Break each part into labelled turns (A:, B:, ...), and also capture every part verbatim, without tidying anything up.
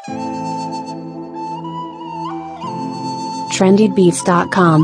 A: trendy beats dot com.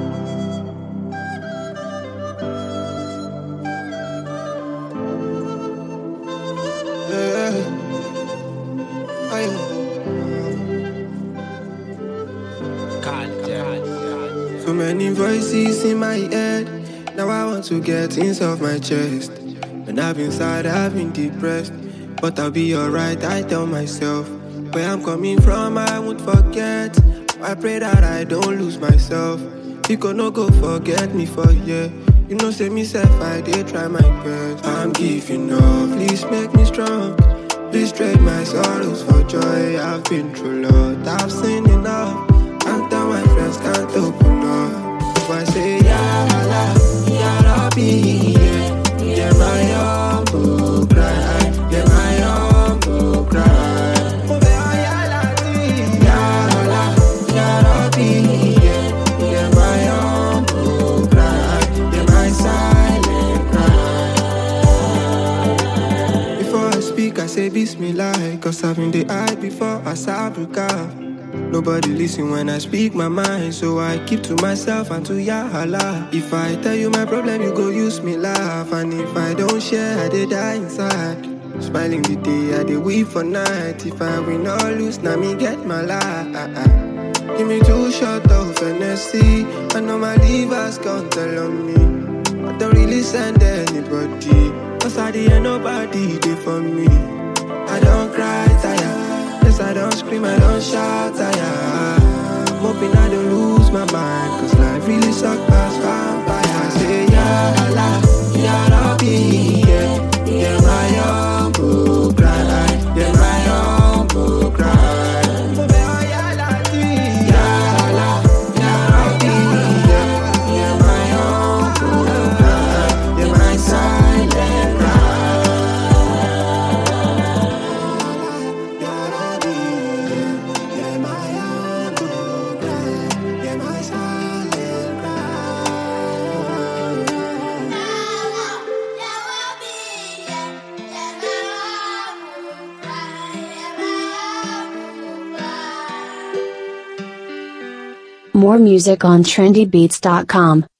B: So many voices in my head. Now I want to get things off my chest. When I've been sad, I've been depressed. But I'll be alright, I tell myself. Where I'm coming from, I won't forget. I pray that I don't lose myself. You could no go forget me for yeah. You know, say me self, I did try my best. I'm giving up, please make me strong. Please trade my sorrows for joy. I've been through a lot, I've seen enough. Can't tell my friends, can't open up. If I say, yeah, la, yeah, Rabbi, yeah, yeah, my humble cry, yeah, my humble cry. Oh, yeah, yeah, la, yeah, Rabbi, yeah, yeah, my humble cry, yeah, my silent cry. Before I speak, I say Bismillah, cause I've been the eye before I sabrika. Nobody listen when I speak my mind, so I keep to myself and to Yahala. If I tell you my problem, you go use me laugh. And if I don't share, I did die inside. Smiling the day, I did weep for night. If I win or lose, now me get my life. Give me two shots of N S C. I know my liver's gone tell on me. I don't really send anybody, cause I didn't nobody did for me. I don't cry, tired. I don't scream, I don't shout, I am hoping I don't lose my mind, cause life really sucks past vampire. I say, yeah, la, yeah, Rabbi, yeah, yeah, my humble cry, yeah, my humble cry.
A: More music on trendy beats dot com.